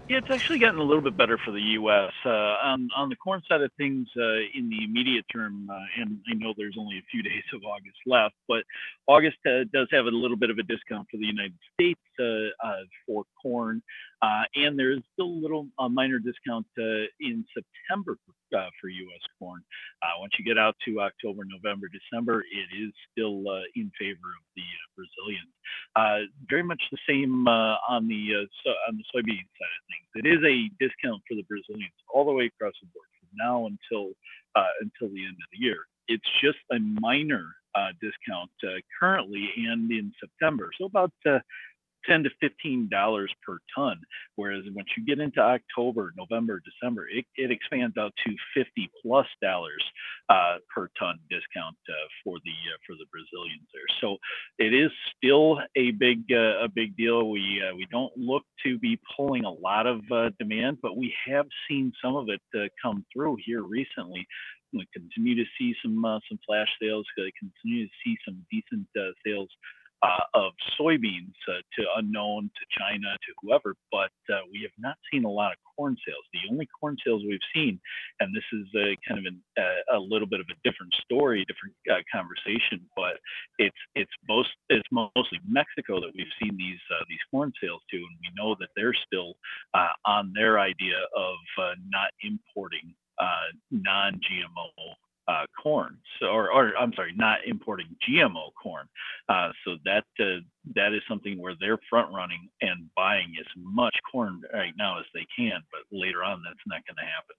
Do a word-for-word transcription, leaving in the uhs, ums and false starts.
Yeah, it's actually gotten a little bit better for the U S. Uh, on on the corn side of things, uh, in the immediate term, uh, and I know there's only a few days of August left, but August uh, does have a little bit of a discount for the United States uh, uh, for corn, uh, and there is still a little uh, minor discount uh, in September uh, for U S corn. Uh, once you get out to October, November, December, it is still uh, in favor of the uh, Brazilians. Uh, very much the same uh, on the uh, so, on the soybean side of things. It is a discount for the Brazilians all the way across the board from now until uh, until the end of the year. It's just a minor uh, discount uh, currently and in September, so about uh, ten to fifteen dollars per ton. Whereas once you get into October, November, December, it, it expands out to fifty plus dollars uh, per ton discount uh, for the uh, for the Brazilians there. So it is still a big uh, a big deal. We uh, we don't look to be pulling a lot of uh, demand, but we have seen some of it uh, come through here recently. We continue to see some uh, some flash sales. We continue to see some decent uh, sales uh, of soybeans uh, to unknown, to China, to whoever, but uh, we have not seen a lot of corn sales. The only corn sales we've seen, and this is a, kind of an, uh, a little bit of a different story, different uh, conversation, but it's it's most it's mostly Mexico that we've seen these uh, these corn sales to, and we know that they're still uh, on their idea of uh, not importing uh, non-G M O uh, corn, so or, or I'm sorry, not importing G M O corn. Uh, so that uh, that is something where they're front running and buying as much corn right now as they can, but later on that's not going to happen.